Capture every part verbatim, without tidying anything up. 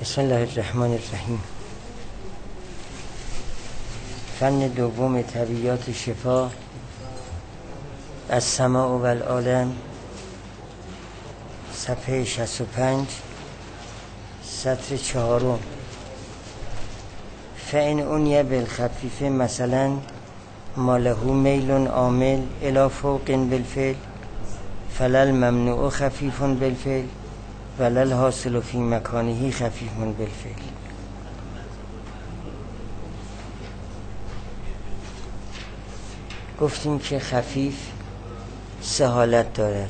بسم الله الرحمن الرحیم. فن دوم طبیعیات شفا از سماع و العالم، صفحه شصت و پنج، سطر چهارم. فإن عنی بالخفیف مثلا ما له میل عامل الی فوق بالفعل فلل ممنوع خفیف بالفعل ولل حاصل فی مکانه خفیف بالفعل. گفتیم که خفیف سه حالت دارد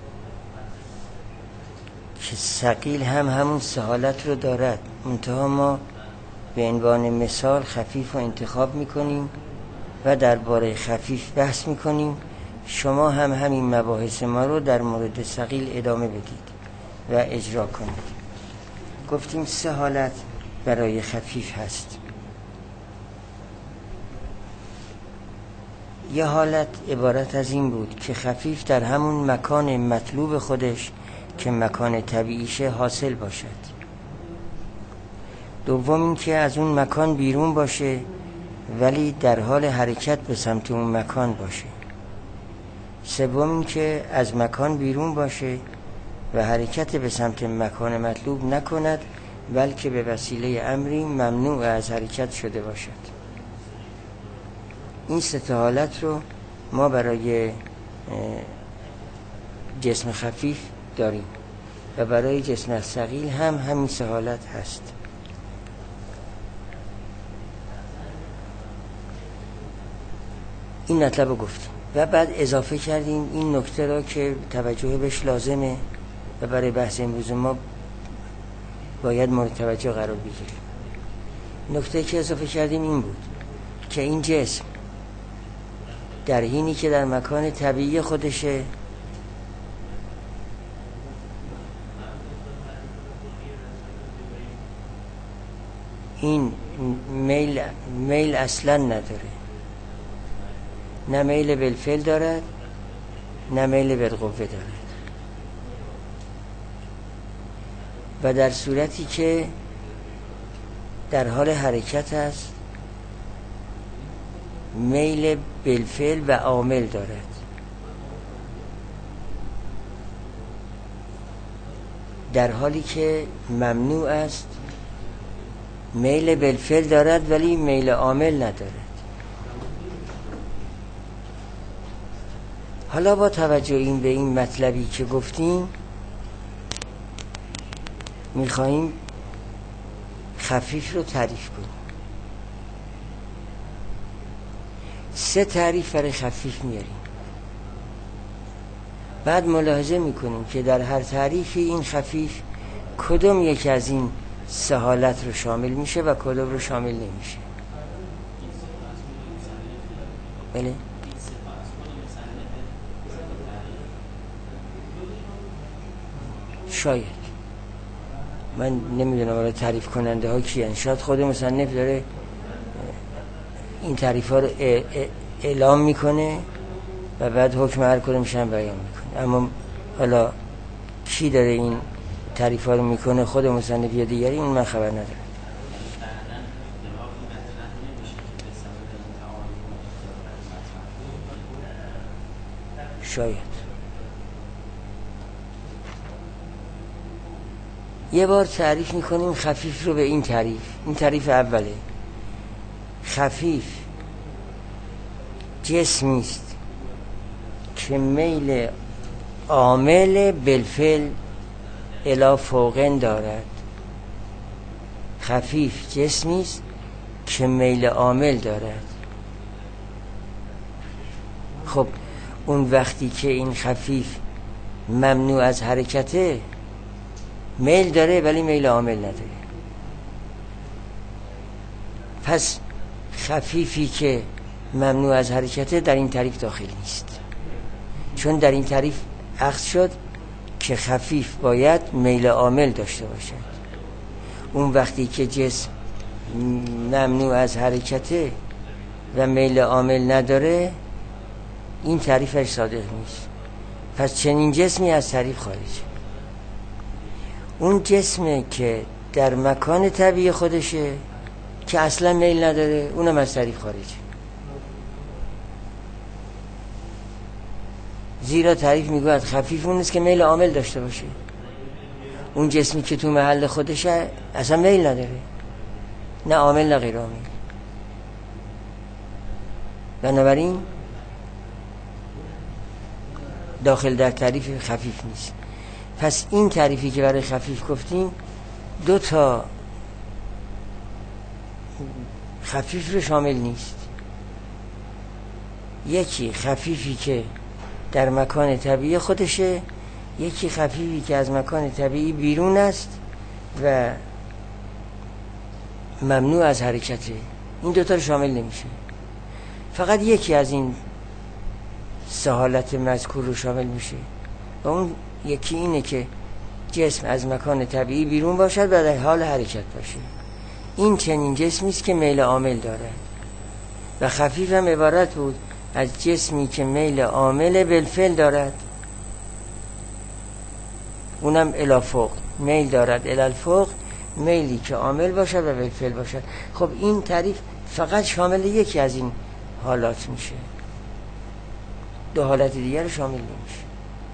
که ثقیل هم همون سه حالت رو دارد، منتها ما به عنوان مثال خفیف رو انتخاب میکنیم و درباره خفیف بحث میکنیم. شما هم همین مباحث ما رو در مورد ثقیل ادامه بدید و اجرا کنید. گفتیم سه حالت برای خفیف هست. یه حالت عبارت از این بود که خفیف در همون مکان مطلوب خودش که مکان طبیعیشه حاصل باشد. دوم این که از اون مکان بیرون باشه ولی در حال حرکت به سمت اون مکان باشه. سوم این که از مکان بیرون باشه و حرکت به سمت مکان مطلوب نکند بلکه به وسیله امری ممنوع از حرکت شده باشد. این سه حالت رو ما برای جسم خفیف داریم و برای جسم ثقیل هم همین سه حالت هست. این مطلب رو گفتیم و بعد اضافه کردیم این نکته را که توجه بهش لازمه و برای بحث امروز ما باید مورد توجه قرار بگیریم. نکته که اضافه کردیم این بود که این جسم در حینی که در مکان طبیعی خودشه این میل میل اصلا نداره، نه میل بالفعل دارد نه میل بالقوه دارد و در صورتی که در حال حرکت است میل بالفعل و عامل دارد. در حالی که ممنوع است میل بالفعل دارد ولی میل عامل ندارد. حالا با توجه این به این مطلبی که گفتیم میخواییم خفیف رو تعریف کنیم. سه تعریف برای خفیف میاریم. بعد ملاحظه میکنیم که در هر تعریفی این خفیف کدوم یکی از این سه حالت رو شامل میشه و کدوم رو شامل نمیشه. بله؟ شاید من نمیدونم برای تعریف کننده ها کیان. شاید خود مصنف داره این تعریف ها رو اعلام میکنه و بعد حکم هر کدوم میشن بیان میکنه. اما حالا کی داره این تعریف ها رو میکنه، خود مصنف یا دیگری، اون من خبر ندارم. شاید یه بار تعریف میکنیم خفیف رو به این تعریف. این تعریف اوله. خفیف جسمی است که میل عامل بالفعل الی فوقن دارد. خفیف جسمی است که میل عامل دارد. خب اون وقتی که این خفیف ممنوع از حرکته میل داره ولی میل عامل نداره. پس خفیفی که ممنوع از حرکته در این تعریف داخل نیست، چون در این تعریف اخذ شد که خفیف باید میل عامل داشته باشد. اون وقتی که جسم ممنوع از حرکته و میل عامل نداره این تعریفش صادق نیست. پس چنین جسمی از تعریف خارجه. اون جسمی که در مکان طبیعی خودشه که اصلا میل نداره، اونم از تعریف خارجه. زیرا تعریف میگوید خفیف اون است که میل عامل داشته باشه. اون جسمی که تو محل خودشه اصلا میل نداره، نه عامل نه غیر عامل. بنابراین داخل در تعریف خفیف نیست. پس این تعریفی که برای خفیف گفتیم دو تا خفیف رو شامل نیست. یکی خفیفی که در مکان طبیعی خودشه، یکی خفیفی که از مکان طبیعی بیرون است و ممنوع از حرکته. این دوتا رو شامل نمیشه. فقط یکی از این سه حالت مذکور رو شامل میشه و اون یکی اینه که جسم از مکان طبیعی بیرون باشد و در حال حرکت باشه. این چنین جسمی است که میل عامل دارد و خفیف هم عبارت بود از جسمی که میل عامل بالفعل دارد، اونم الافوق میل دارد، الالفوق میلی که عامل باشد و بالفعل باشد. خب این تعریف فقط شامل یکی از این حالات میشه، دو حالت دیگر شامل نمیشه.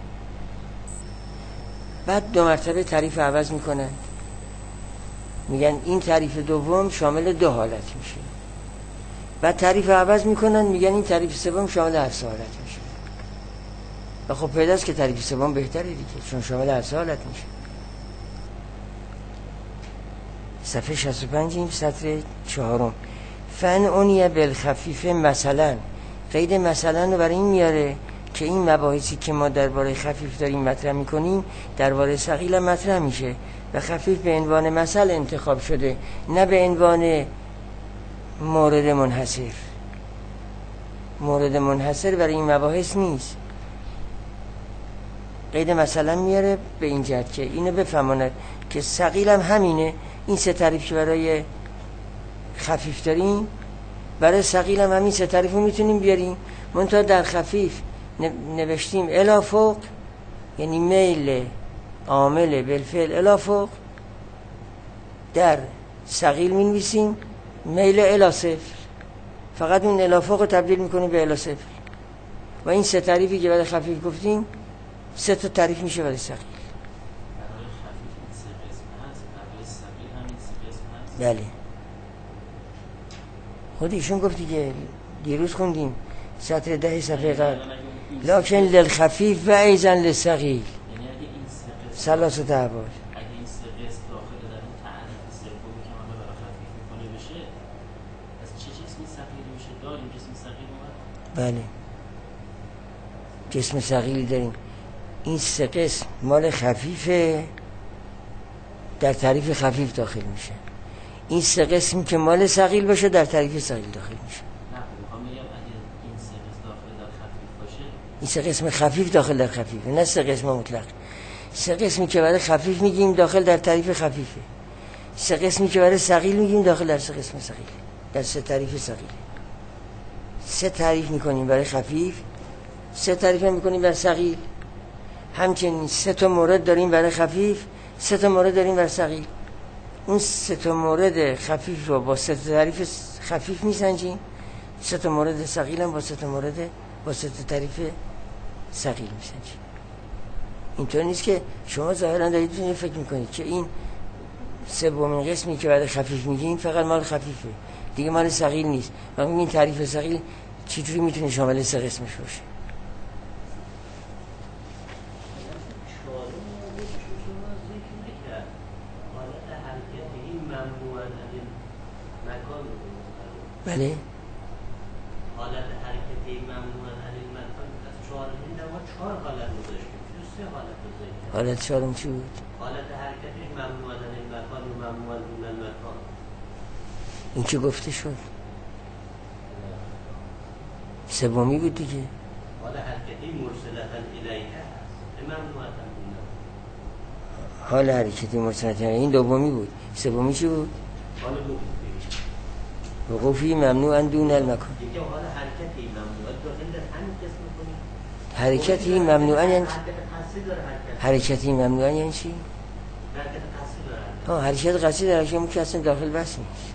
بعد دو مرتبه تعریف عوض میکنن، میگن این تعریف دوم شامل دو حالت میشه. بعد تعریف عوض میکنن، میگن این تعریف سوم شامل هر سه حالت میشه. و خب پیداست که تعریف سوم بهتره دیگه، چون شامل هر سه حالت میشه. صفحه شصت و پنج این سطر چهارم. فن اونیه بالخفیف مثلا، قید مثلا رو برای این میاره که این مباحثی که ما درباره خفیف داریم مطرح میکنیم درباره ثقیل هم مطرح میشه و خفیف به عنوان مثل انتخاب شده، نه به عنوان مورد منحصر. مورد منحصر برای این مباحث نیست. قید مثلا میاره به این جهت که اینو بفهماند که ثقیل هم همینه. این سه تعریف که برای خفیف داریم برای ثقیل هم همین سه تعریف رو میتونیم بیاریم. منتها در خفیف نوشتیم الی فوق، یعنی میل عامل بالفعل الی فوق. در ثقیل می نویسیم میل الی صفر، فقط اون الی فوق رو تبدیل میکنیم به الی صفر. و این سه تعریفی که برای خفیف گفتیم سه تا تعریف میشه برای ثقیل. بله خود ایشون گفتی که دیروز خوندیم سطر ده صفحه قبل، لکن للخفیف و ایزن للثقیل ثلاثه احوال. اگه این سه قسم داخل در این تعریف سومی که ما برای خفیف میکنه بشه، از چه جسمی ثقیل میشه؟ داریم جسم ثقیل اومد؟ بله جسم ثقیل داریم. این سه قسم مال خفیفه، در تعریف خفیف داخل میشه. این سه قسمی که مال ثقیل باشه در تعریف ثقیل داخل میشه. نه میخوام بگم اگه این سه قسم داخل در خفیف باشه، این سه قسم خفیف داخل در خفیفه، نه سه قسم مطلق. سه قسمی که برای خفیف میگیم داخل در تعریف خفیفه، سه قسمی که برای ثقیل میگیم داخل در سه قسم ثقیل، در سه تعریف ثقیل. سه تعریف میکنیم برای خفیف، سه تعریف میکنیم برای ثقیل. همچنین سه تا مورد داریم برای خفیف، سه تا مورد داریم برای ثقیل. اون سه تا مورد خفیف رو با سه تا تعریف خفیف میسنجیم، سه تا مورد ثقیل هم با سه تا مورد با سه تا تعریف ثقیل میسنجیم. اینطور نیست که شما ظاهرا دارید فکر میکنید که این سومین قسمی که برای خفیف میگیم فقط مال خفیفه، دیگه مال ثقیل نیست. و این تعریف ثقیل چجوری میتونه شامل سه قسمش باشه؟ بله حالت حرکتی ممنوع عن المکان از چهار این ما چهار حالت گذاشتیم، سه حالت گذاشتیم. حالت چهارم چی بود؟ حالت حرکتی ممنوع عن المکان و ممنوع دون المکان. این که گفته شد سومی بود دیگه. حالت حرکتی مرسلتا الیه هست، ممنوع عن المکان. حال حرکتی مرسلتا الیه این دومی بود. سومی چی بود؟ حال وقوفی. وقوفی ممنوع دون المکان. دیگه حال حرکتی ممنوع داخل در همین قسم کنیم. حرکتی ممنوع یعنی حرکت قصدی داره. حرکتی ممنوع یعنی چی؟ حرکت قصدی داره. ها حرکت قصری در حرکت که اصلا داخل بس نیست.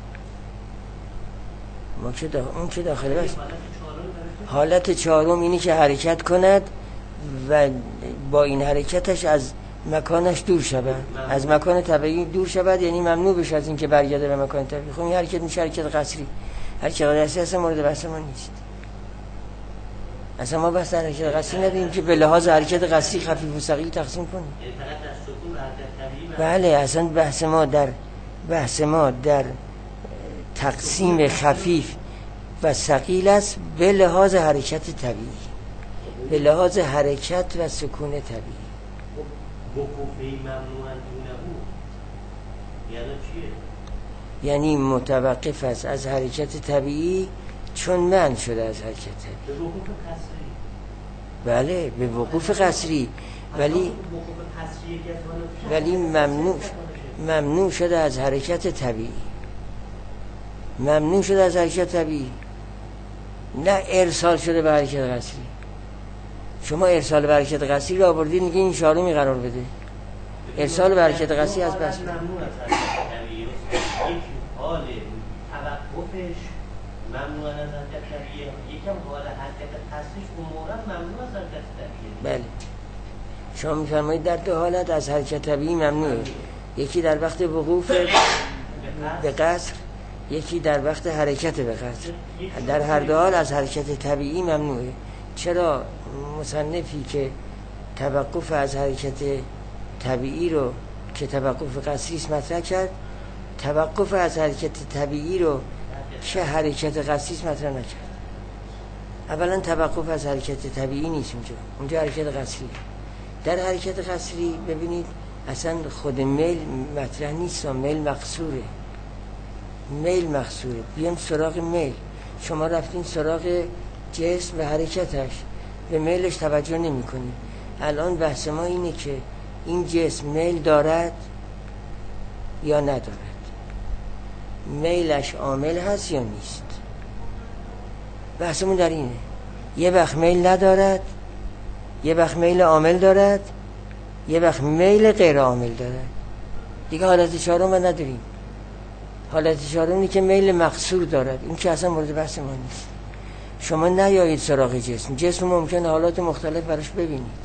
ما که داخل اون که داخل بس. حالت چهارم اینی که حرکت کند و با این حرکتش از مکانش دور شود، از مکان طبیعی دور شود، یعنی ممنوع بشه از این که برگرده به مکان طبیعی. خب این حرکت میشه حرکت قصری. حرکت قصری اصلا مورد بحث ما نیست. اصلا ما بحث حرکت قصری نداریم که به لحاظ حرکت قصری خفیف و ثقیل تقسیم کنیم. بله اصلا بحث ما در بحث ما در تقسیم خفیف و ثقیل است به لحاظ حرکت طبیعی، به لحاظ حرکت و سکون طبیعی. وقوفی ممنوعن دونه یعنی چیه؟ یعنی متوقف است از حرکت طبیعی چون منع شده از حرکت طبیعی. به وقوف قصری. بله به وقوف قصری، ولی ولی ممنوع ممنوع شده از حرکت طبیعی. ممنوع شده از حرکت طبیعی، نه ارسال شده به حرکت قصری. شما ارسال به حرکت قصری رو آوردید میگه این چهارمی قرار بده. ارسال به حرکت قصری از بس ممنوع از حرکت طبیعی. یک حال توقفش ممنوع از حرکت طبیعی، یکم حال حرکت قصریش امورا ممنوع از حرکت طبیعی. بله شما میفرمایید در دو حالت از حرکت طبیعی ممنوعه، یکی در وقت وقوف به قصر، یکی در وقت حرکت به قصر. در هر دو حال از حرکت طبیعی ممنوعه. چرا مصنفی که توقف از حرکت طبیعی رو که توقف قصری است مطرح کرد، توقف از حرکت طبیعی رو که حرکت قصری است مطرح نکرد؟ اولا توقف از حرکت طبیعی نیست اونجا، اونجا حرکت قصری. در حرکت قصری ببینید اصلا خود میل مطرح نیست، میل مقصوره. میل مقصوره. بیام سراغ میل. شما رفتین سراغ جسم و حرکتش، به میلش توجه نمی کنید. الان بحث ما اینه که این جسم میل دارد یا ندارد، میلش عامل هست یا نیست. بحثمون در اینه. یه وقت میل ندارد، یه وقت میل عامل دارد، یه وقت میل غیر عامل دارد. دیگه حالت چهارم رو نداریم. حالت چهارمی که میل مقصور دارد، این که اصلا مورد بحث ما نیست. شما نیایید سراغ جسم. جسم ممکنه حالات مختلف براش ببینید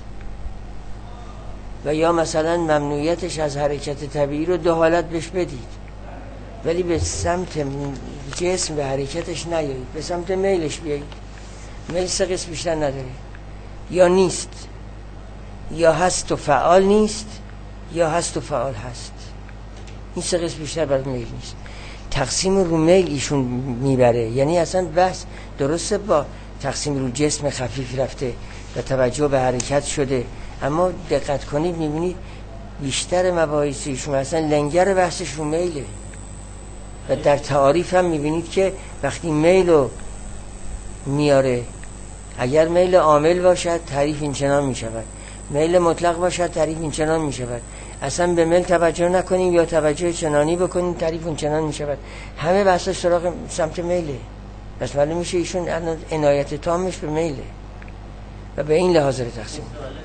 و یا مثلا ممنوعیتش از حرکت طبیعی رو دو حالت بهش بدید، ولی به سمت جسم و حرکتش نیایید، به سمت میلش بیایید. میل سه قسم بیشتر نداره، یا نیست، یا هست و فعال نیست، یا هست و فعال هست. این سه قسم بیشتر برای میل نیست. تقسیم رو میل ایشون میبره، یعنی اصلا بحث درسته با تقسیم رو جسم خفیف رفته و توجه به حرکت شده، اما دقت کنید میبینید بیشتر مباحث ایشون اصلا لنگر بحثش رو میله و در تعاریف هم میبینید که وقتی میل رو میاره، اگر میل عامل باشد تعریف این چنان میشود، میل مطلق باشد تعریف این چنان میشود. اصلا به میل توجه نکنیم یا توجه چنانی بکنیم تعریف اون چنان میشود. همه بحثش سراغ سمت میله. پس معلوم میشه ایشون عنایت تامش به میله و به این لحاظ رو تقسیم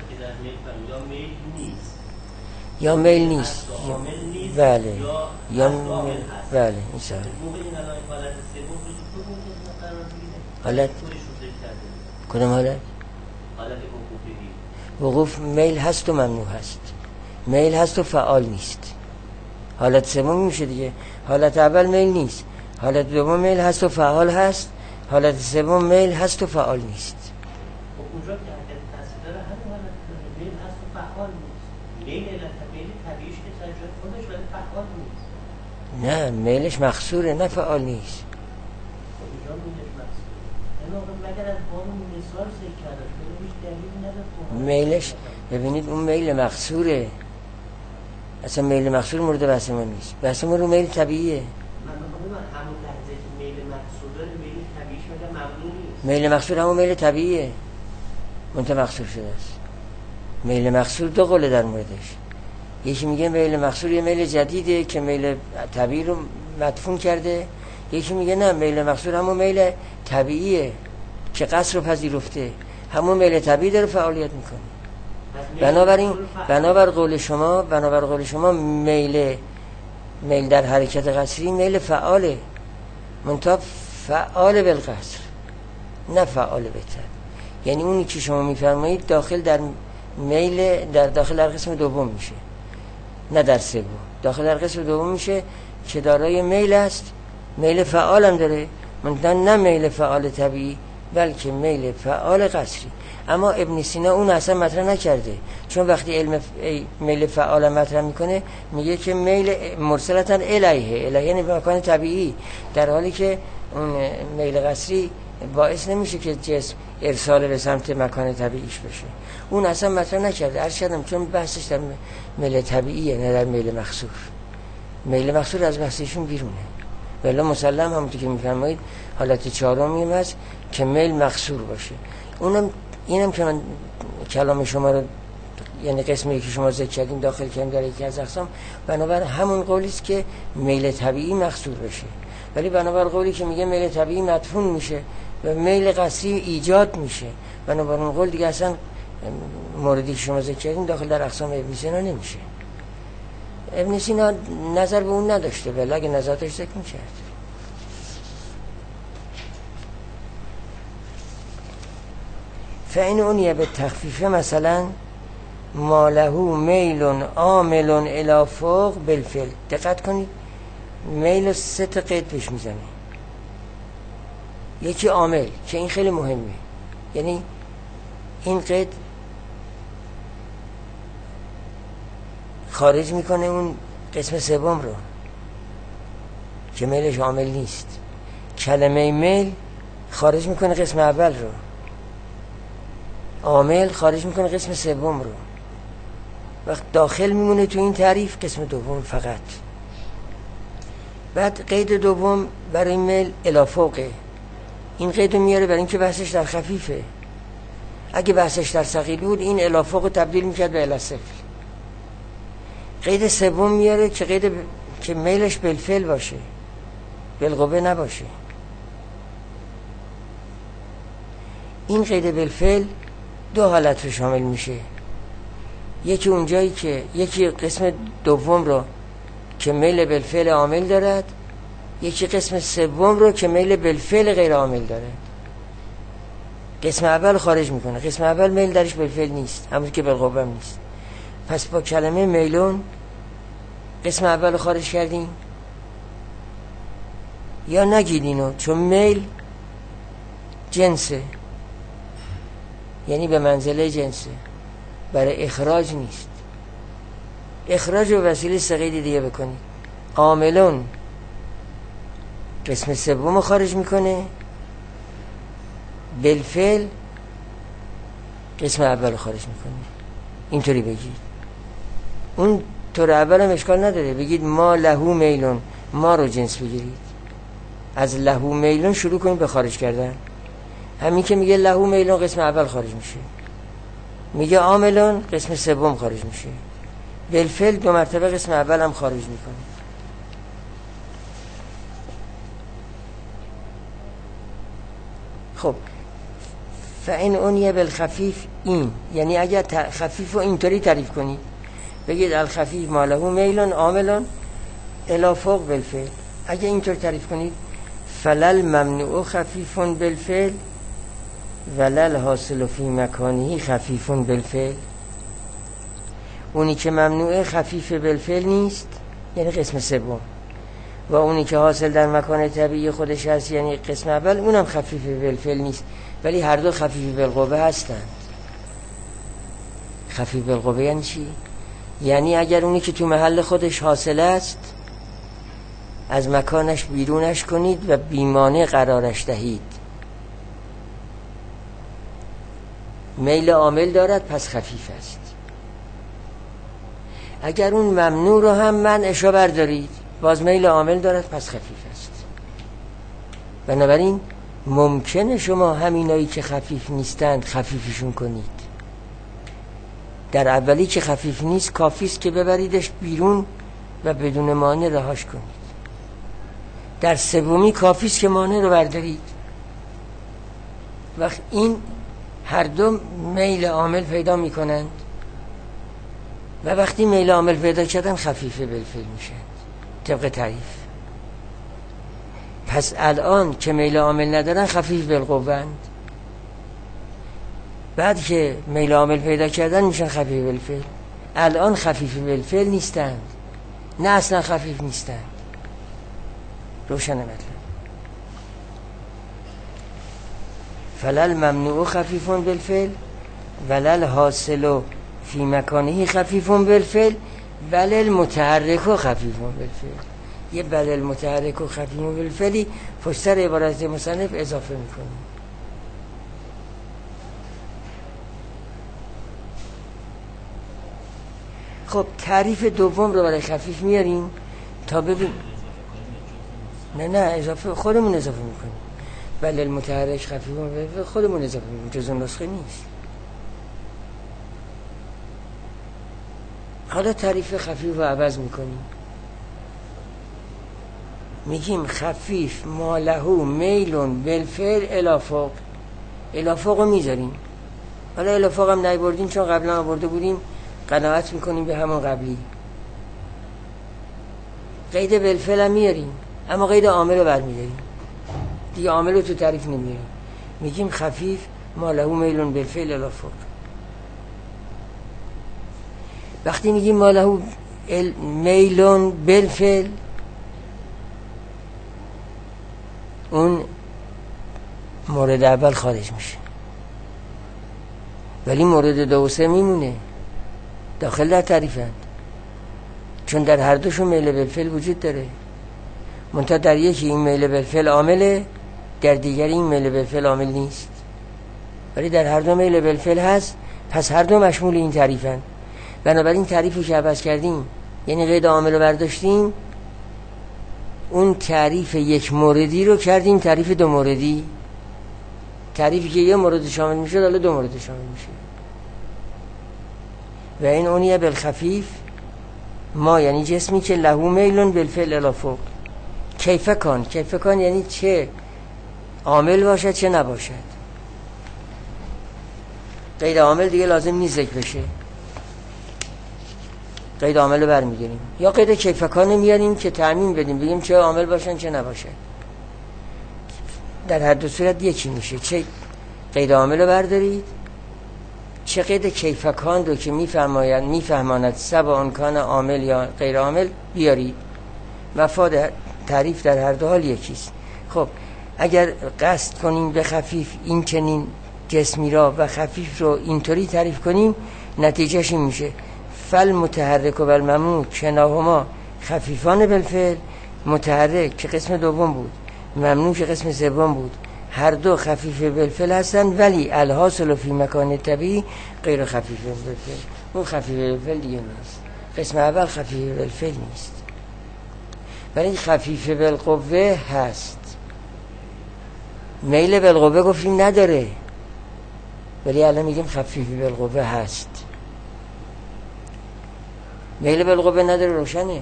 یا میل نیست یا بله یا بله این سال حالت کدام حالت؟ وقوف میل هست و ممنوع هست، میل هست و فعال نیست. حالت سوم میشه دیگه. حالت اول میل نیست، حالت دوم میل هست و فعال هست، حالت سوم میل هست و فعال نیست. اونجا که حرکت تاثیر داره همین حالت میل هست و فعال نیست. میل الهی طبیعیش که سر جای خودش ولی فعال نیست. نه میلش مخصوره نه فعال نیست. اونجا میلش مخصوره. اما مگر از بارون مثال سر کرده شده هیچ دلیلی نداره. میلش ببینید اون میل مخصوره، اصلا میل مخصور مورد بحث ما نیست. بحث ما رو میل طبیعیه. من میگم همون لحظه که میل مخصور داره میل طبیعیش مگر ممنوع نیست. میل مخصور همون میل طبیعیه منتها مخصور شده است. میل مخصور دو قوله در موردش. یکی میگه میل مخصور یه میل جدیده که میل طبیعی رو مدفون کرده، یکی میگه نه میل مخصور همون میل طبیعیه که قصر رو پذیرفته، همون میل طبیعی داره فعالیت میکنه. بنابراین بنابر قول شما بنابر قول شما میل میل در حرکت قصری میل فعاله، منتها فعال بالقصر نه فعال بهتر. یعنی اونی که شما میفرمایید داخل در میل در داخل در قسم دوم میشه، نه در سوم. داخل در قسم دوم میشه که دارای میل است، میل فعال هم داره، منتها نه میل فعال طبیعی بلکه میل فعال قصری. اما ابن سینا اون اصلا مطرح نکرده، چون وقتی علم میل فعال مطرح میکنه میگه که میل مرسلتن الیه، الیه یعنی به مکان طبیعی، در حالی که اون میل قصری باعث نمیشه که جسم ارسال به سمت مکان طبیعیش بشه. اون اصلا مطرح نکرده، عرض کردم چون بحثش در میل طبیعیه نه در میل مخصور. میل مخصور از بحثشون بیرونه. ولی مسلم همونطور که میفرمایید حالت چهارمی هست که میل مخصور باشه. اونم اینم که من کلام شما رو، یعنی قسمی که شما ذکر کردین داخل کردیم در یکی از اقسام، بنابر همون قولی است که میل طبیعی مخصور بشه. ولی بنابر قولی که میگه میل طبیعی مدفون میشه و میل قصری ایجاد میشه، بنابر اون قول دیگه اصلا موردی که شما ذکر کردین داخل در اقسام ابن سینا نمیشه. ابن سینا نظر به اون نداشته، ولی اگه نظر داشت ذکر میکرد. فإن اونیه به تخفیفه مثلا ما له میل عامل الی فوق بالفعل. دقت کنید میل سه تا قید پیش میزنه. یکی عامل که این خیلی مهمه، یعنی این قید خارج میکنه اون قسم سوم رو که میلش عامل نیست. کلمه میل خارج میکنه قسم اول رو، عامل خارج میکنه قسم سوم رو. وقت داخل میمونه تو این تعریف قسم دوم فقط. بعد قید دوم برای میل الی فوقه، این قید رو میاره برای اینکه بحثش در خفیفه. اگه بحثش در ثقیل بود این الی فوق رو تبدیل میکرد به الی سفل. قید سوم میاره که قید ب... که میلش بالفعل باشه، بالقوه نباشه. این قید بالفعل دو حالت رو شامل میشه. یکی اونجایی که یکی قسم دوم رو که میل بالفعل عامل دارد، یکی قسم سوم رو که میل بالفعل غیر عامل دارد. قسم اول خارج میکنه. قسم اول میل درش بالفعل نیست، همون که بالقوه هم نیست. پس با کلمه میلون قسم اول خارج کردیم یا نگید اینو، چون میل جنسه، یعنی به منزله جنسه، برای اخراج نیست. اخراج و وسیله سقید دیگه بکنید. عاملون قسم سوم خارج میکنه، بالفعل قسم اول خارج میکنه. اینطوری بگید. اون طور اول هم اشکال نداره، بگید ما لهو میلون، ما رو جنس بگیرید، از لهو میلون شروع کنید به خارج کردن. همین که میگه لهو میلون قسم اول خارج میشه، میگه عاملون قسم سوم خارج میشه، بالفعل دو مرتبه قسم اول هم خارج میکنه. خب فإن اونیه بالخفیف، این یعنی اگر خفیف رو اینطوری تعریف کنید، بگید الخفیف ما له میلون عاملون الی فوق بالفعل. اگر اینطور تعریف کنید فلل ممنوع خفیفون بالفعل ولل حاصل فی مکانه خفیفون بالفعل. اونی که ممنوع خفیف بالفعل نیست یعنی قسم سوم، و اونی که حاصل در مکان طبیعی خودش هست یعنی قسم اول، اونم خفیف بالفعل نیست، ولی هر دو خفیف بالقوه هستند. خفیف بالقوه یعنی چی؟ یعنی اگر اونی که تو محل خودش حاصل است از مکانش بیرونش کنید و بیمانع قرارش دهید. میل عامل دارد پس خفیف است. اگر اون ممنوع رو هم منعشو بردارید باز میل عامل دارد پس خفیف است. بنابراین ممکنه شما همینایی که خفیف نیستند خفیفشون کنید. در اولی که خفیف نیست کافیست که ببریدش بیرون و بدون مانع رهاش کنید. در سومی کافیست که مانع رو بردارید. وقت این هر دو میل عامل پیدا میکنند و وقتی میل عامل پیدا کردن خفیفه بالفعل میشن. طبق تعریف. پس الان که میل عامل ندارن خفیف بالقوه‌اند، بعد که میل عامل پیدا کردن میشن خفیف بالفعل. الان خفیف بالفعل نیستند، نه اصلا خفیف نیستند. روشن مطلب. فلل ممنوع خفیف بالفعل ولل حاصل فی مکانه خفیف بالفعل ولل متحرک خفیف بالفعل. یه بلل متحرک و خفیف بالفعلی پشتر عبارت مصنف اضافه میکنیم. خب تعریف دوم رو برای خفیف میاریم تا ببین. نه نه اضافه خودمون اضافه میکنیم. بلل متحرک خفیف بالفعل خودمون اضافه میکنیم، جزء نسخه نیست. حالا تعریف خفیف رو عوض میکنیم، میگیم خفیف ما له میلون بالفعل الی فوق. الی فوق رو میذاریم. حالا الی فوق هم نبردیم چون قبلا آورده بودیم، قناعت میکنیم به همون قبلی. قید بالفعل هم میاریم اما قید عامل رو برمیداریم دیگه، عامل رو تو تعریف نمیاریم. میگیم خفیف ما له میلون بالفعل الی فوق. وقتی میگیم ما له میلون بالفعل، اون مورد اول خارج میشه، ولی مورد دو و سه میمونه، داخل در تعریفند، چون در هر دوشون میل بالفعل وجود داره. منتها در یکی این میل بالفعل عامله، در دیگری این میل بالفعل عامل نیست، ولی در هر دو میل بالفعل هست. پس هر دو مشمول این تعریفند. بنابراین تعریفی که عوض کردیم، یعنی قید عامل رو برداشتیم، اون تعریف یک موردی رو کردیم تعریف دو موردی. تعریفی که یه مورد شامل میشه حالا دو مورد شامل میشه. و این اونیه بالخفیف ما، یعنی جسمی که له میلون بالفعل الی فوق. کیف کن، کیف کن یعنی چه عامل باشد چه نباشد. قید عامل دیگه لازم نیست ذکر بشه، قید عامل رو برمیگیریم، یا قید کیفکان میاریم که تعمیم بدیم، بگیم چه عامل باشن چه نباشن. در هر دو صورت یکی میشه، چه قید عامل رو بردارید چه قید کیفکان رو که میفرماید میفهماند سبا آن کان عامل یا غیر عامل بیارید. مفاد تعریف در هر دو حال یکیست. خب اگر قصد کنیم به خفیف این چنین جسمی را و خفیف رو اینطوری تعریف کنیم، نتیجهش این میشه فل متحرک و الممنوع کناهما خفیفان بالفعل. متحرک که قسم دوم بود، ممنوع که قسم سوم بود، هر دو خفیف بالفعل هستند، ولی الحاصل فی مکان طبیعی غیر خفیف بالفعل. اون خفیف بالفعل دیگه نیست. قسم اول خفیف بالفعل نیست، ولی خفیف بالقوه هست. میل بالقوه گفتیم نداره، ولی الان میگیم خفیف بالقوه هست. میل بالقوه نداره، روشنه.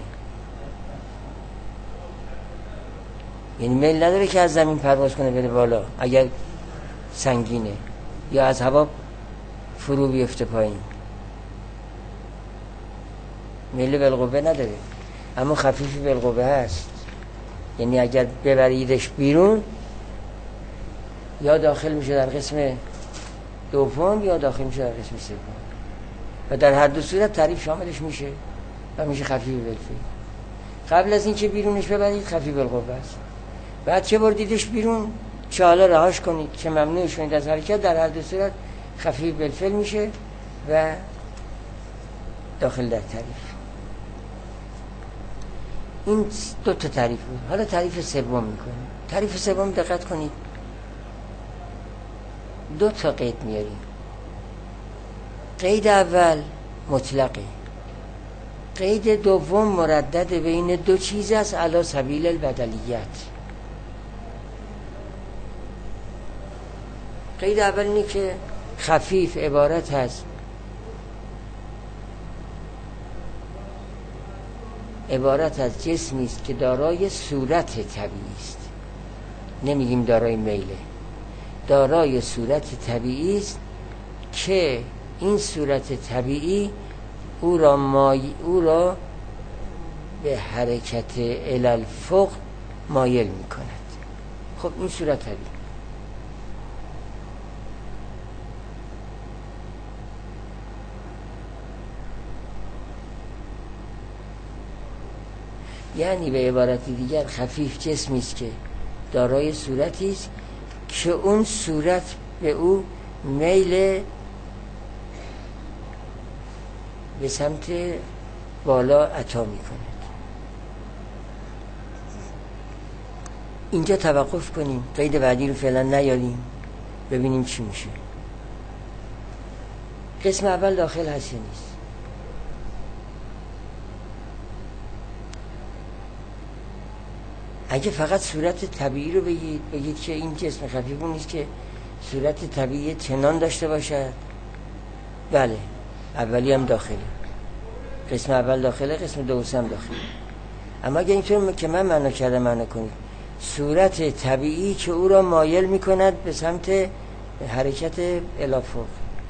یعنی میل نداره که از زمین پرواز کنه بره بالا اگر سنگینه، یا از هوا فرو بیفته پایین. میل بالقوه نداره، اما خفیف بالقوه هست. یعنی اگر ببریدش بیرون، یا داخل میشه در قسم دوم یا داخل میشه در قسم سوم، و در هر دو صورت تعریف شاملش میشه و میشه خفیف بالفعل. قبل از این که بیرونش ببرید خفیف بالقوه است، بعد چه بردیدش بیرون چه حالا رهاش کنید چه ممنوعش کنید از حرکت، در هر دو صورت خفیف بالفعل میشه و داخل در تعریف. این دو تا تعریف بود. حالا تعریف سوم میکنیم. تعریف سوم دقت کنید، دو تا قید میاریم. قید اول مطلقه، قید دوم مردد بین دو چیز است علی سبیل البدلیت. قید اول اینه که خفیف عبارت هست عبارت از جسمی است که دارای صورت طبیعی است. نمیگیم دارای میله، دارای صورت طبیعی است که این صورت طبیعی او را مای... او را به حرکت الالفوق مایل می کند. خب این صورت طبیعی. یعنی به عبارت دیگر خفیف جسمی است که دارای صورتی است که اون صورت به او میل به سمت بالا عطا می کند. اینجا توقف کنیم، قید بعدی رو فعلا نیاریم، ببینیم چی میشه. قسم اول داخل هست یا نیست؟ اگه فقط صورت طبیعی رو بگید، بگید که این جسم خفیف نیست که صورت طبیعی چنان داشته باشد، بله اولی هم داخله، قسم اول داخله، قسم دوم هم داخله. اما اگه اینطور که من معنا کردم معنا کنید، صورت طبیعی که او را مایل میکند به سمت حرکت الافق،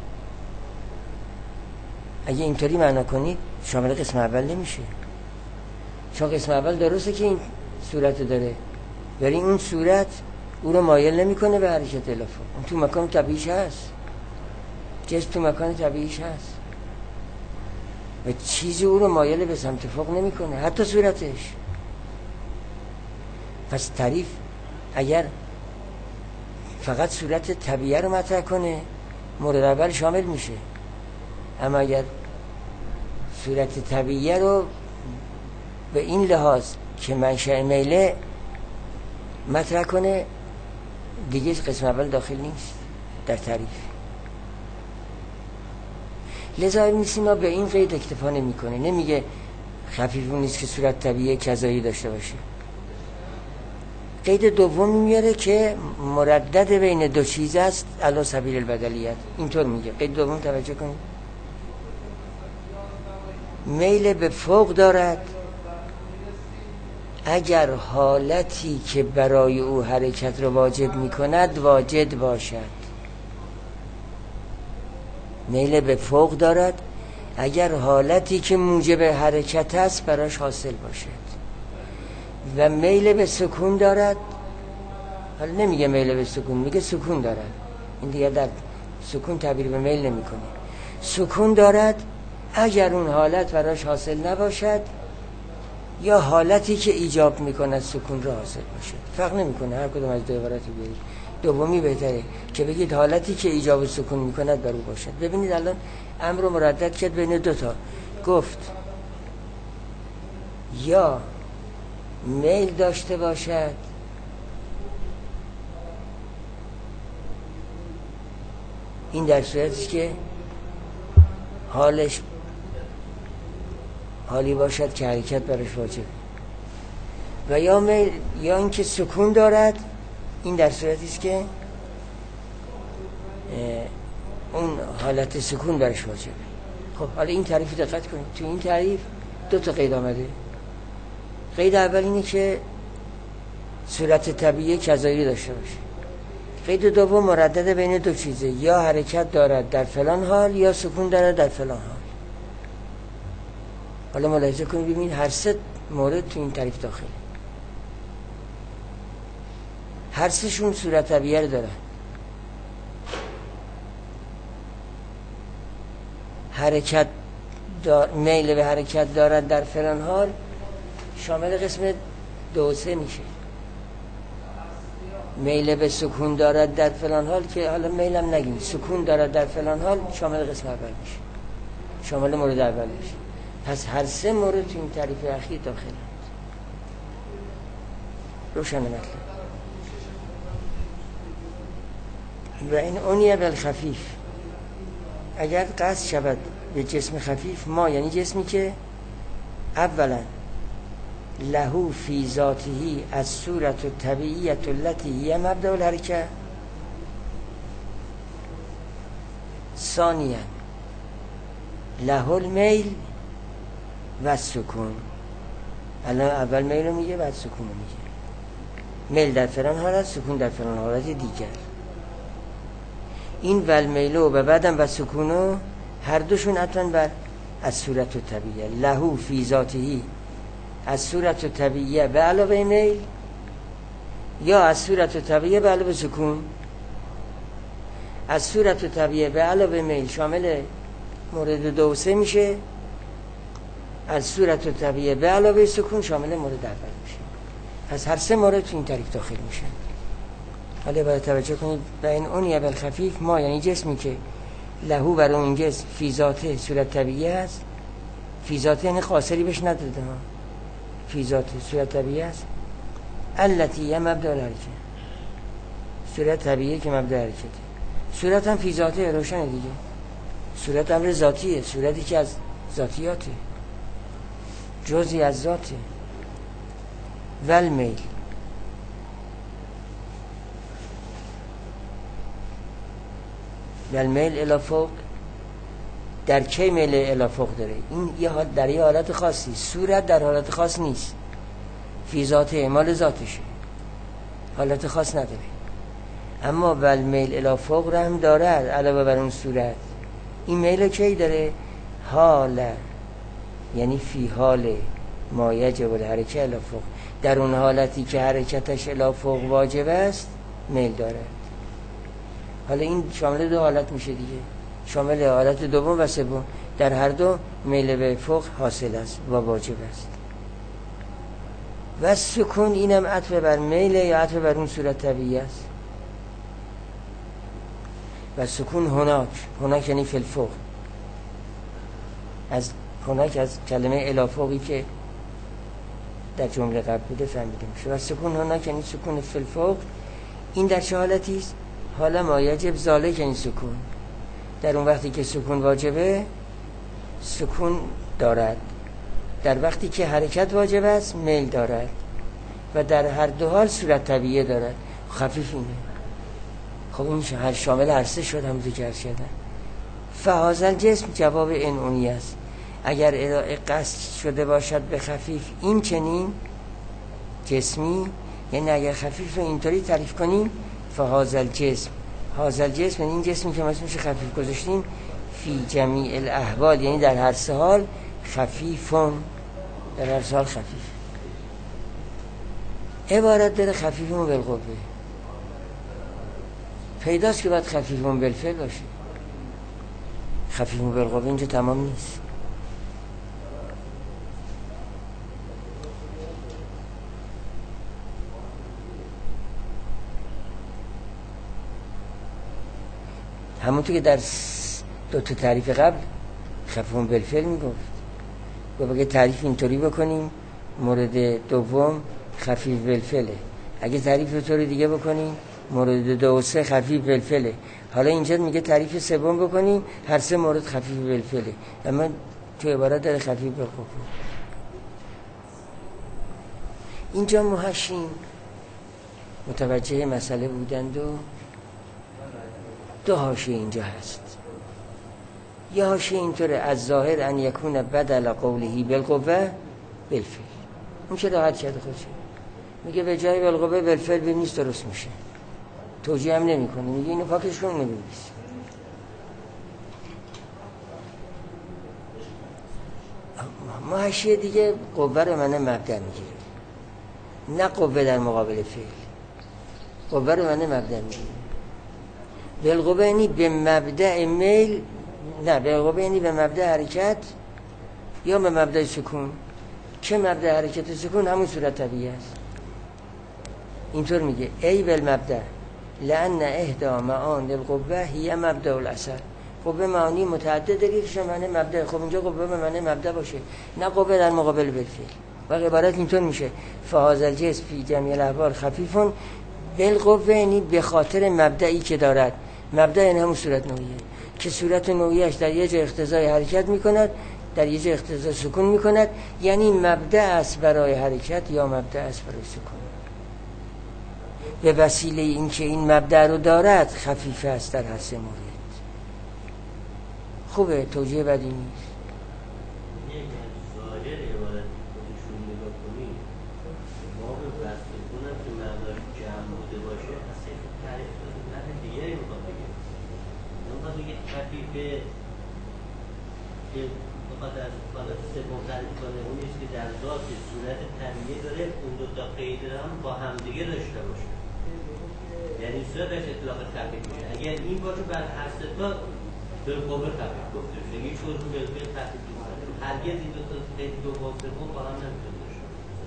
اگه اینطوری معنا کنید شامل قسم اول نمیشه، چون قسم اول درسته که این صورت داره، ولی اون صورت او رو مایل نمیکنه به حرکت الافق. اون تو مکان طبیعیش هست، جسم تو مکان طبیعیش هست و چیزی او رو مایل به سمت فوق نمیکنه، حتی صورتش. پس تعریف اگر فقط صورت طبیعی رو مطرح کنه مورد اول شامل میشه، اما اگر صورت طبیعی رو به این لحاظ که منشأ میله مطرح کنه دیگه قسم اول داخل نیست در تعریف. لذا ابن سینا به این قید اکتفا نمیکنه، نمیگه خفیف نیست که صورت طبیعی کذایی داشته باشه. قید دوم میاره که مردد بین دو چیز است علی سبیل البدلیت، اینطور میگه. قید دوم توجه کنید، میل به فوق دارد اگر حالتی که برای او حرکت رو واجب میکند واجد باشد. میل به فوق دارد اگر حالتی که موجب حرکت است براش حاصل باشد. و میل به سکون دارد، حالا نمیگه میل به سکون، میگه سکون دارد، این دیگه در سکون تعبیر به میل نمیکنه. سکون دارد اگر اون حالت براش حاصل نباشد یا حالتی که ایجاب میکنه سکون را حاصل باشد. فرق نمیکنه هر کدوم از دو عبارتی بگید، دومی بهتره که بگید حالتی که ایجاب سکون میکند بر او باشد. ببینید الان امر رو مردد کرد بین دوتا، گفت یا میل داشته باشد این در صورتی که حالش حالی باشد که حرکت برش واجب، و یا میل یا اینکه سکون دارد، این در صورتی است که اون حالت سکون برش واجب. خب حالا این تعریف دقت کنید، تو این تعریف دو تا قید آمده. قید اول اینه که صورت طبیعی کذایی داشته باشه. قید دوم مردد بین دو چیزه، یا حرکت دارد در فلان حال یا سکون دارد در فلان حال. حالا ملاحظه کنید ببینید هر سه مورد تو این تعریف داخله، هر سه شون صورت طبیعی دارن. حرکت دار... میل به حرکت دارد در فلان حال شامل قسم دو سه میشه. میل به سکون دارد در فلان حال که حالا میلم نگیم، سکون دارد در فلان حال شامل قسم اول میشه، شامل مورد اول میشه. پس هر سه مورد تو این تعریف اخیر داخلند. روشن مطلب. و این اونیه بالخفیف، اگر قصد شود به جسم خفیف، ما یعنی جسمی که اولا لهو فی ذاتهی از صورت و طبیعیت التي هی مبدأ الحرکه، ثانیا لهو المیل و سکون. الان اول میل رو میگه بعد سکون رو میگه. میل در فلان حالت، سکون در فلان حالت دیگر. این ول میلو و بعدم و سکونو هر دوشون عطفاً بر از صورت و طبیعه. لهو فی ذاتهی از صورت طبیعیه به علاوه میل یا از صورت طبیعیه به علاوه سکون؟ از صورت طبیعیه به علاوه میل شامل مورد دو و سه میشه، از صورت طبیعیه به علاوه سکون شامل مورد اول میشه. پس هر سه مورد تو این طریق داخل میشه. حالا باید توجه کنید به این اونیه بالخفیف ما یعنی جسمی که لهو برای اون جسم فی ذاته صورت طبیعی هست. فی ذاته یعنی قاصری بهش نداده ها، فی ذاته صورت طبیعی هست. التی یه مبدأ الحرکه، صورت طبیعی که مبدأ حرکته. صورت هم فی ذاته روشنه دیگه، صورت امر ذاتیه، صورتی که از ذاتیاته، جزئی از ذاته. ول میل ول میل الی فوق، در کی میل الی فوق داره؟ این یه حال در یه حالت خاصی، صورت در حالت خاص نیست، فی ذاته اعمال ذاتشه، حالت خاص نداره. اما ول میل الی فوق رو هم داره علاوه بر اون صورت. این میل کی داره؟ حال، یعنی فی حال ما یجب الحرکه الی فوق، در اون حالتی که حرکتش الی فوق واجب است میل داره. حالا این شامل دو حالت میشه دیگه، شامل حالت دوم و سوم. در هر دو میل به فوق حاصل است و واجب است. و سکون اینم عطف بر میل یا عطف بر اون صورت طبیعی است. و سکون هناک، هناک یعنی فی الفوق، از هناک از کلمه الی فوقی که در جمله قبل بوده فهمیده میشه. و سکون هناک یعنی سکون فی الفوق. این در چه حالتی است؟ حالا ما یجب ذالک یعنی سکون، در اون وقتی که سکون واجبه سکون دارد، در وقتی که حرکت واجب است میل دارد، و در هر دو حال صورت طبیعی دارد. خفیف اینه. خب این هر شامل هر سه شد هم ذکر شدن. فهازل جسم جواب این اونی است. اگر ارائه قصد شده باشد به خفیف این چنین جسمی، یعنی اگر خفیف رو اینطوری تعریف کنیم فهازل جسم، هازل جسم یعنی این جسمی که ما اسمش خفیف گذاشتیم، فی جمیع الاحوال یعنی در هر سه حال خفیفون، در هر سه حال خفیف. عبارت داره خفیفون بالقوه، پیداست که باید خفیفون بالفعل باشه. خفیفون بالقوه اینجا تمام نیست. همونطور که در دو تا تعریف قبل خفیفون بالفعل میگفت، و بگه تعریف اینطوری بکنیم مورد دوم خفیف بالفعله، اگه تعریف طور دیگه بکنیم مورد دو و سه خفیف بالفعله. حالا اینجا میگه تعریف سوم بکنیم هر سه مورد خفیف بالفعله، اما تو عبارت داره خفیف بالقوه. اینجا محشین متوجه مسئله بودند و دو حاشیه اینجا هست. یه حاشیه اینطوره از ظاهر ان یکون بدل قوله بالقوه بالفعل، اون چه راحت کرده خودشه، میگه به جای بالقوه بالفعل بنویس درست میشه، توجیه هم نمی کنه، میگه اینو پاکش کن نبنویس. ما حاشیه دیگه قوه رو منه مبدأ میگیره، نه قوه در مقابل فعل، قوه رو منه مبدأ میگیره. بالقوه یعنی به مبدأ میل، نه بالقوه یعنی به مبدأ حرکت یا به مبدأ سکون. چه مبدأ حرکت سکون؟ همون صورت طبیعی است. اینطور میگه ای بالمبدأ لأن اهدا معان القوه هی مبدأ الاثر. قوه معانی متعدد داره که معنی مبدأ. خب اینجا قوه به معنی مبدأ باشه، نه قوه در مقابل بالفعل. و عبارت اینطور میشه فهازل جسم فی جمیع الاحوال خفیفون بالقوه، یعنی به خاطر مبدئی که دارد. مبدأ یعنی همون صورت نوعیه که صورت نوعیش در یه جا اقتضای حرکت میکند، در یه جا اقتضای سکون میکند، یعنی مبدأ است برای حرکت یا مبدأ است برای سکون. به وسیله این که این مبدأ رو دارد خفیف است در هر سه مورد. خوبه، توجیه بدی نیست. بخواد از حالت سوم تعریف کنه اونیست که در ذات صورت طبیعی داره اون دو تا قید هم با همدیگه داشته باشه، یعنی صورتش اطلاق خفیف میشه. اگر این باشه بر هر سه تا بالقوه خفیف گفته میشه، هیچ موضوع بالفعل خفیف نیست. هرگز این دو تا قید دوم سوم با هم نمیتونه باشه.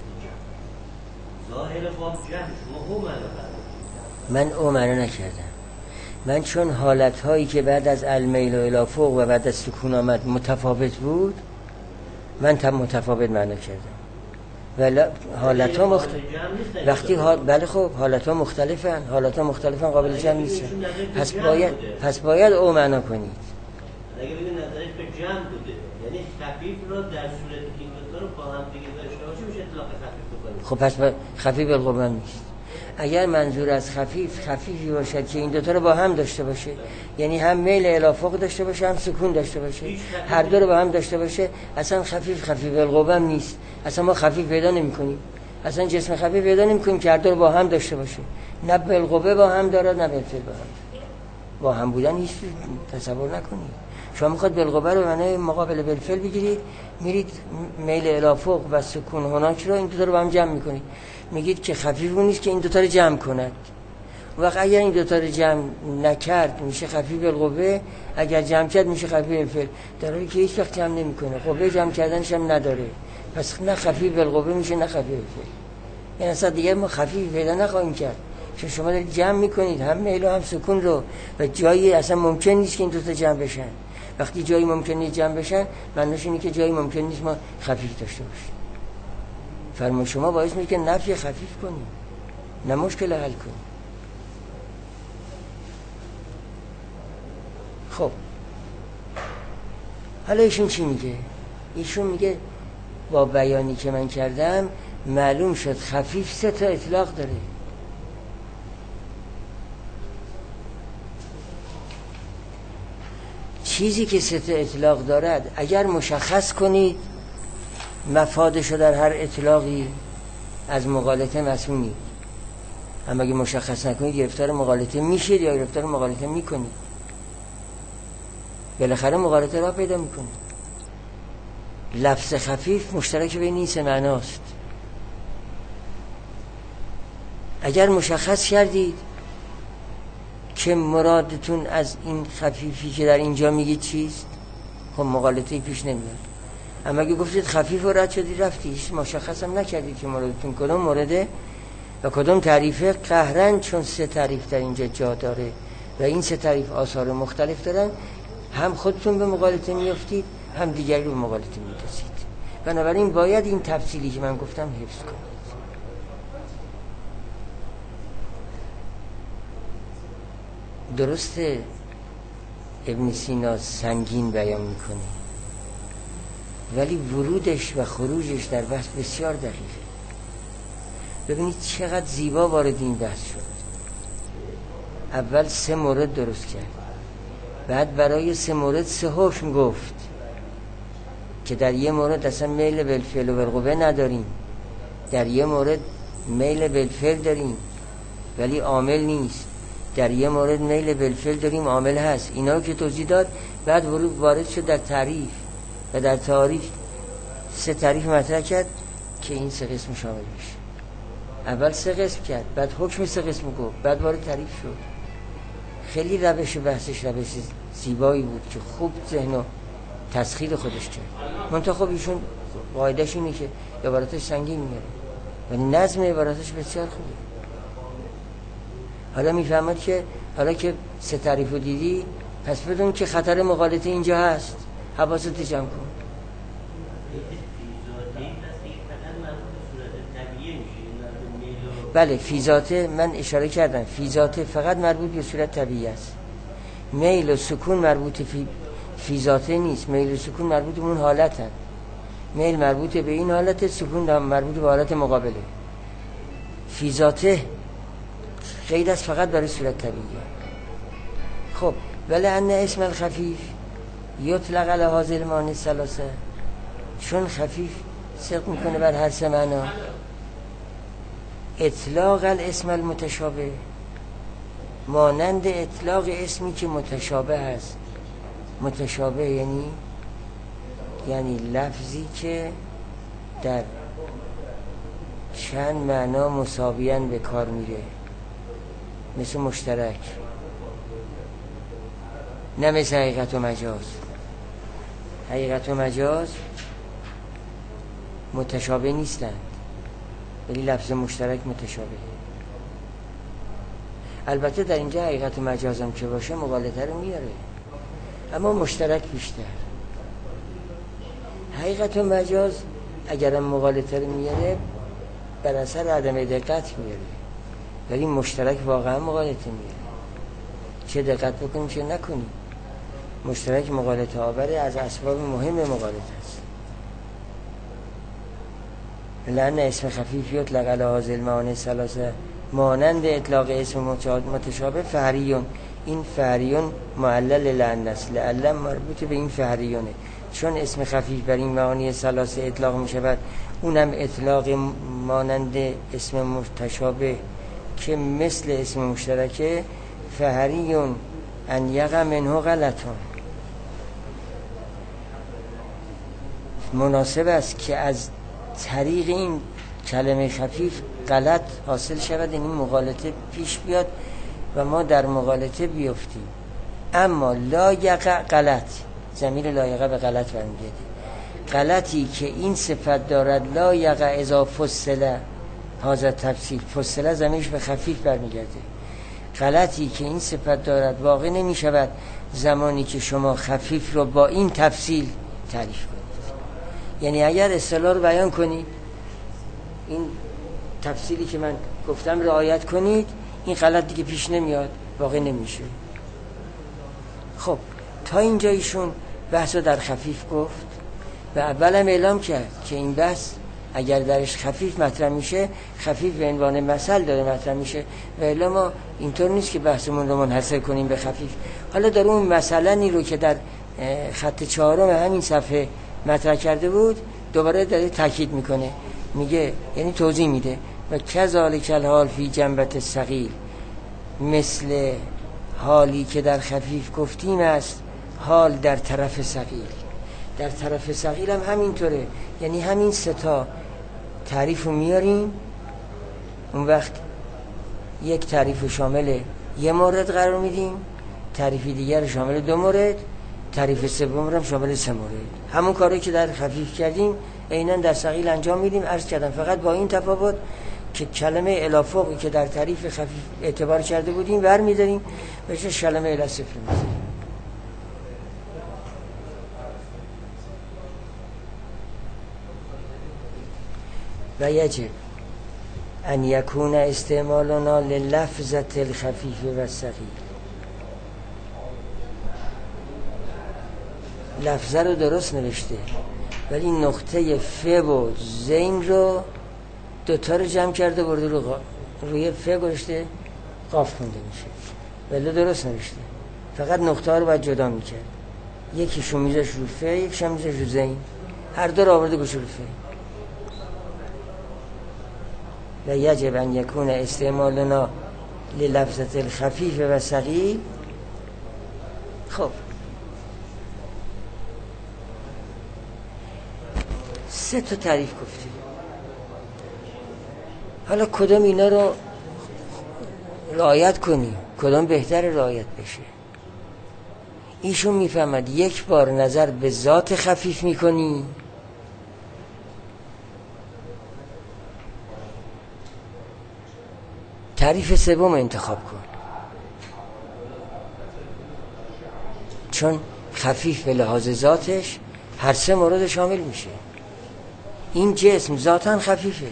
ظاهر باب جمع شما او معنا فرمودید، من او معنا نکردم. من چون حالت‌هایی که بعد از المیل و الی فوق و بعد از سکون آمد متفاوت بود، من تم متفاوت معنا کردم. ولی حالت‌ها مختلف وقتی حال... بله خب حالت‌ها مختلفن، حالت‌ها مختلفن قابل جمع نیستن. پس باید پس باید او معنا کنید. اگه بگید نظرش به جمع بوده، یعنی خفیف رو در صورت این دو تا رو با هم دیگه داشته باشه میشه اطلاق خفیف بکنید. خب پس با... خفیف بالقوه نیست. اگر منظور از خفیف خفیفی باشد که این دوتا رو با هم داشته باشه، یعنی هم میل الی فوق داشته باشه هم سکون داشته باشه، هر دو رو با هم داشته باشه، اصلا خفیف خفیف بالقوه نیست. اصلا ما خفیف پیدا نمی‌کنیم، اصلا جسم خفیف پیدا نمی‌کنیم که هر دو رو با هم داشته باشه. نه بالقوه با هم داره نه بالفعل با هم. با هم بودن هیچ تصور نکنید. شما میخواد بالقوه رو معنی مقابل بالفعل بگیرید، میرید میل الی فوق و سکون هناک رو این دو تا رو با هم جمع می‌کنید. میگید که خفیف اون نیست که این دوتا رو جمع کند. وقت اگر این دوتا رو جمع نکرد میشه خفیف بالقوه، اگر جمع کرد میشه خفیف بالفعل، در حالی که هیچ وقت جمع نمیکنه، قوه جمع کردنش هم نداره. پس نه خفیف بالقوه میشه نه خفیف بالفعل. این اصلا دیگه ما خفیف پیدا نخواهیم کرد، چون شما دارید جمع میکنید هم میل و هم سکون رو و جایی اصلا ممکن نیست که این دوتا جمع بشن. وقتی جایی ممکن نیست جمع بشن، معنیش اینه که جایی ممکن نیست ما خفیف داشته باشیم. فرمان شما باعث میشه که نفی خفیف کنیم، نه مشکل حل کنیم. خب حالا ایشون چی میگه؟ ایشون میگه با بیانی که من کردم معلوم شد خفیف سه تا اطلاق داره. چیزی که سه تا اطلاق دارد اگر مشخص کنید مفادشو در هر اطلاقی از مغالطه مسئولید، اما اگه مشخص نکنید گرفتار مغالطه میشید یا گرفتار مغالطه میکنید. بالاخره مغالطه را پیدا میکنید. لفظ خفیف مشترک بین این سه معناست. اگر مشخص کردید که مرادتون از این خفیفی که در اینجا میگید چیست، خب مغالطه‌ای پیش نمیاد. اما اگه گفتید خفیف و رد شدی رفتی، مشخص هم نکردید که موردتون کدوم مورده و کدوم تعریفه، قهرن چون سه تعریف در اینجا جا داره و این سه تعریف آثار مختلف دارن، هم خودتون به مغالطه میافتید هم دیگری به مغالطه میرسید. بنابراین باید این تفصیلی که من گفتم حفظ کنید. درسته ابن سینا سنگین بیان میکنه، ولی ورودش و خروجش در بحث بسیار دقیقه. ببینید چقدر زیبا وارد این بحث شد. اول سه مورد درست کرد، بعد برای سه مورد سه حکم گفت که در یه مورد اصلا میل بالفعل و بالقوه نداریم، در یه مورد میل بالفعل داریم ولی عامل نیست، در یه مورد میل بالفعل داریم عامل هست. اینا که توضیح داد. بعد ورود وارد شد در تعریف و در تعریف سه تعریف مطرح کرد که این سه قسم شامل میشه. اول سه قسم کرد، بعد حکم سه قسم گفت، بعد وارد تعریف شد. خیلی روش بحثش روش زیبایی بود که خوب ذهن و تسخیر خودش کرد. منتها خب ایشون قاعدش اینه که عباراتش سنگین میاره و نظم عباراتش بسیار خوبه. حالا میفهمد که حالا که سه تعریف رو دیدی، پس بدون که خطر مغالطه اینجا هست، حواست جمع کن. بله فیزاته من اشاره کردم، فیزاته فقط مربوط به صورت طبیعی است. میل و سکون مربوط فی فیزاته نیست. میل و سکون مربوط به اون حالتن. میل مربوط به این حالت، سکون مربوط به حالت مقابله. فیزاته غیر از فقط برای صورت طبیعی. خب ولی ان اسم الخفیف یطلق علی هذه المعانی الثلاثه، چون خفیف صدق میکنه بر هر سه معنا. اطلاق الاسم المتشابه مانند اطلاق اسمی که متشابه است. متشابه یعنی یعنی لفظی که در چند معنا مساویاً به کار میره، مثل مشترک، نه مثل حقیقت و مجاز. حقیقت و مجاز متشابه نیستند، ولی لفظ مشترک متشابه. البته در اینجا حقیقت و مجاز هم که باشه مغالطه رو میاره، اما مشترک بیشتر. حقیقت و مجاز اگرم مغالطه رو میاره بر اثر عدم دقت میاره، ولی مشترک واقعا مغالطه میاره، چه دقت بکنیم چه نکنیم. مشترک مغالطه آوره، از اسباب مهم مغالطه است. لأن اسم خفیف یطلق علی هذه المعانی ثلاثه، مانند اطلاق اسم متشابه فهریون. این فهریون معلل لأن است، لأن مربوط به این فهریونه، چون اسم خفیف بر این معانی ثلاثه اطلاق می شود، اونم اطلاق مانند اسم متشابه که مثل اسم مشترکه. فهریون ان یقع منه غلطون، مناسب است که از طریق این کلمه خفیف غلط حاصل شود، این مغالطه پیش بیاد و ما در مغالطه بیفتیم. اما لا یقع غلط، ضمیر لا یقع به غلط برمیگرده. غلطی که این صفت دارد لا یقع اذا فصل هذا تفصیل، فصل ضمیرش به خفیف برمیگرده. غلطی که این صفت دارد واقع نمی شود زمانی که شما خفیف رو با این تفصیل تعریف کنید. یعنی اگر اصطلاح رو بیان کنید، این تفصیلی که من گفتم رعایت کنید، این غلط دیگه پیش نمیاد، واقع نمیشه. خب تا اینجا ایشون بحث رو در خفیف گفت و اولم اعلام کرد که این بحث اگر درش خفیف مطرح میشه، خفیف به عنوان مثل داره مطرح میشه و الا ما اینطور نیست که بحثمون رو منحصر کنیم به خفیف. حالا در اون مثلا رو که در خط چهارم همین صفحه مطرح کرده بود دوباره داره تاکید میکنه، میگه یعنی توضیح میده و کذالک الحال فی جنبت ثقیل، مثل حالی که در خفیف گفتیم است حال در طرف ثقیل. در طرف ثقیل هم همینطوره، یعنی همین ستا تعریف رو میاریم، اون وقت یک تعریف رو شامل یه مورد قرار میدیم، تعریف دیگر رو شامل دو مورد، تعریف سوم رو هم شامل سه مورد. همون کاری که در خفیف کردیم عیناً در ثقیل انجام میدیم. عرض کردم فقط با این تفاوت که کلمه الافوقی که در تعریف خفیف اعتبار کرده بودیم برمی‌داریم و چه کلمه الاسفر می‌ذاریم. و یجب ان یکون استعمالنا للفظة الخفیف و الثقیل. لفظه رو درست نوشته ولی نقطه ف و زین رو دوتا رو جمع کرده برده رو غا... روی ف گذاشته قاف خونده میشه، ولی درست نوشته، فقط نقطه ها رو باید جدا میکرد. یکیشو میذاش رو ف، یکیشو میذاش رو زین، هر دو رو آورده گوشه رو ف. و یجب ان یکون استعمالنا للفظة الخفیف و ثقیل. خب سه تا تعریف گفتیم، حالا کدوم اینا رو رعایت کنیم، کدوم بهتر رعایت بشه؟ ایشون میفهمد یک بار نظر به ذات خفیف میکنی، تعریف سوم انتخاب کن، چون خفیف به لحاظ ذاتش هر سه مورد شامل میشه. این جسم ذاتاً خفیفه،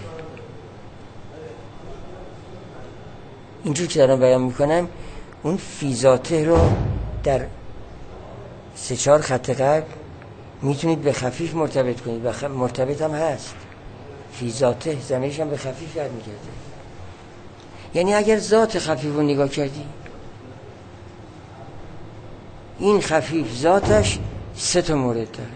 اینجور که دارم بیان میکنم اون فی ذاته رو در سه چهار خط قبل میتونید به خفیف مرتبط کنید و مرتبط هم هست. فی ذاته ضمیرش هم به خفیف یاد میگرده، یعنی اگر ذات خفیف رو نگاه کردی، این خفیف ذاتش سه تا مورد داره.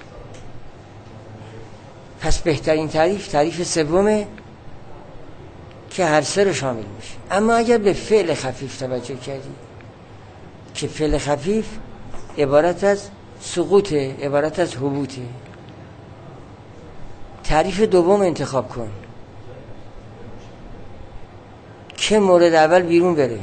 پس بهترین تعریف تعریف سومه که هر سه رو شامل میشه. اما اگر به فعل خفیف توجه کردی که فعل خفیف عبارت از سقوطه، عبارت از هبوطه. تعریف دوم انتخاب کن که مورد اول بیرون بره،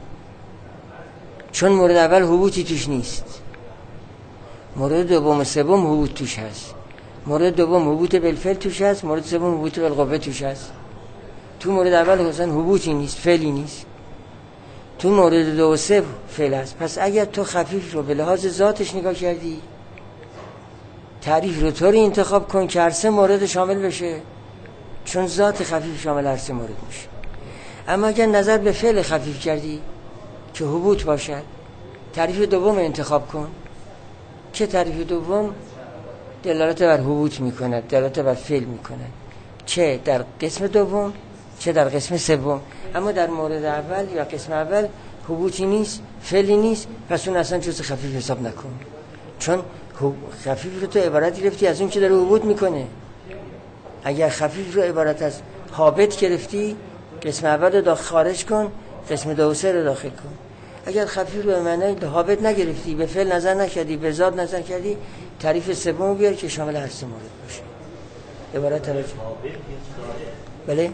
چون مورد اول هبوطی توش نیست. مورد دوم و سوم هبوط توش هست. مورد دوم هبوط بالفعل توش هست، مورد سوم هبوط بالقوه توش هست. تو مورد اول حسن هبوطی نیست، فعلی نیست. تو مورد دو و سه فعل هست. پس اگر تو خفیف رو به لحاظ ذاتش نگاه کردی، تعریف رو طوری انتخاب کن که هر سه مورد شامل بشه، چون ذات خفیف شامل هر سه مورد میشه. اما اگر نظر به فعل خفیف کردی که هبوط باشد، تعریف دوم انتخاب کن که تعریف دوم دلالت بر هبوط میکند، دلالت بر فعل میکند، چه در قسم دوم چه در قسم سوم. اما در مورد اول یا قسم اول هبوطی نیست، فعلی نیست، پس اون اصلا جز خفیف حساب نکن، چون خفیف رو تو عبارت گرفتی از اون که داره هبوط میکنه. اگر خفیف رو عبارت از هابط گرفتی، قسم اول رو داخل خارج کن، قسم دو و سه رو داخل کن. اگر خفیف رو به معنای هابط نگرفتی، به فعل نظر نکردی، به ذات نظر کردی، تعریف سوم بیار که شامل هر سه مورد باشه. عبارت توجه. بله؟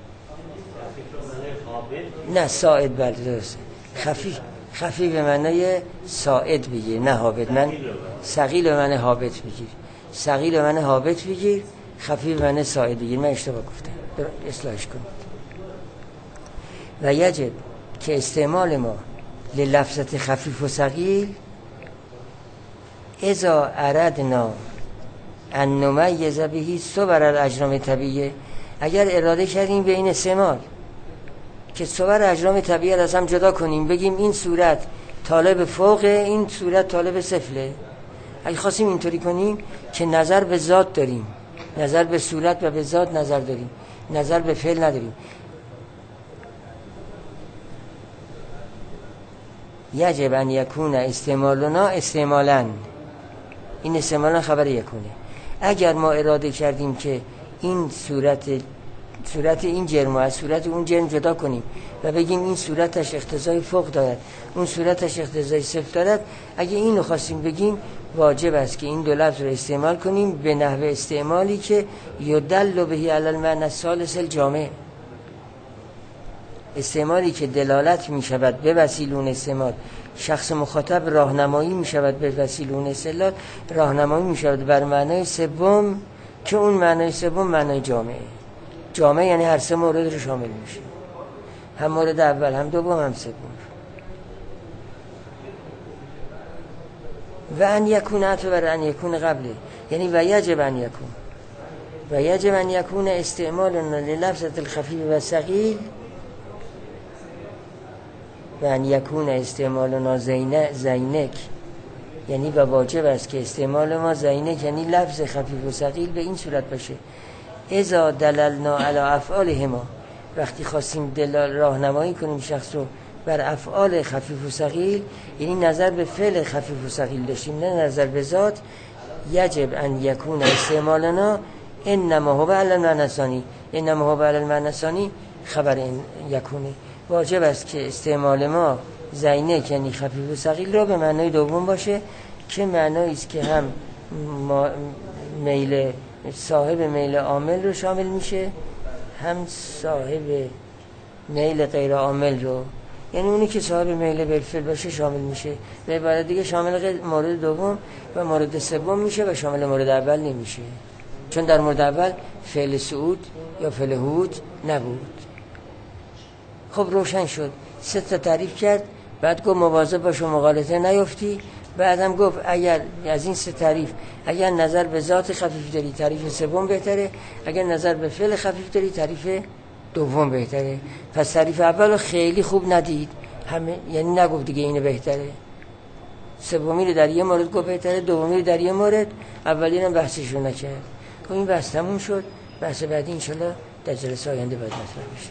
نه ساعد، بله درسته. خفیف خفیف به معنای ساعد بگیر، نه هابط. من ثقیل به معنای هابط بگیر، ثقیل به معنای هابط بگیر، خفیف به معنای ساعد بگیر. من اشتباه گفتم، اصلاحش کن. و یجب که استعمال ما للفظت خفیف و ثقیل اذا اردنا ان نمیز به صور الاجرام طبیعیه، اگر اراده کردیم به این استعمال که صور اجرام طبیعی از هم جدا کنیم، بگیم این صورت طالب فوقه، این صورت طالب سفله. اگه خواستیم اینطوری کنیم که نظر به ذات داریم، نظر به صورت و به ذات نظر داریم، نظر به فعل نداریم، یجب ان یکون استعمالنا استعمالا، این استعمالا خبر یکونه. اگر ما اراده کردیم که این صورت صورت این جرم از صورت اون جرم جدا کنیم و بگیم این صورتش اقتضای فوق دارد، اون صورتش اقتضای صفر دارد، اگه اینو خواستیم بگیم، واجب است که این دو لفظ رو استعمال کنیم به نحو استعمالی که یدل به علی المعنی الثالث الجامع، استعمالی که دلالت می شود به وسیله اون استعمال، شخص مخاطب راهنمایی می شود به وسیله اون استدلال، راهنمایی می شود بر معنای سوم که اون معنای سوم معنای جامعه. جامعه یعنی هر سه مورد رو شامل میشه، هم مورد اول، هم دوم، هم سوم. و ان یکون عطف بر ان یکون قبله، یعنی و یجب ان یکون، و یجب ان یکون استعمالنا للفظة الخفیف و ثقیل، و ان یکون استعمالنا زینک، یعنی و واجب است که استعمال ما زینک یعنی لفظ خفیف و ثقیل به این صورت باشه اذا دللنا علی افعالهما، وقتی خواستیم دلال راهنمایی کنیم شخص رو بر افعال خفیف و ثقیل، یعنی نظر به فعل خفیف و ثقیل داشتیم نه نظر به ذات، یجب ان یکون استعمالنا انما هو علی المعنی الثانی، انما هو علی المعنی الثانی خبر این یکونه، واجب است که استعمال ما زینک یعنی خفیف و ثقیل را به معنای دوم باشه که معنایی است که هم میل صاحب میل عامل رو شامل میشه، هم صاحب میل غیر عامل رو، یعنی اونی که صاحب میل بالفعل باشه شامل میشه، به عبارت دیگه شامل مورد دوم و مورد سوم میشه و شامل مورد اول نمیشه، چون در مورد اول فعل صعود یا فعل هبوط نبود. خب روشن شد، سه تا تعریف کرد، بعد گفت مواظب باش و مغالطه نیفتی، بعدم گفت اگر از این سه تعریف اگر نظر به ذات خفیف داری تعریف سوم بهتره، اگر نظر به فعل خفیف داری تعریف دوم بهتره. پس تعریف اول رو خیلی خوب ندید، همه یعنی نگفت دیگه اینه بهتره، سومی رو در یه مورد گفت بهتره، دومی رو در یه مورد، اولی رو بحثشو نکرد. خب این بحث تموم شد، بحث بعدی انشالله در جلسه آینده باید مطرح بشه.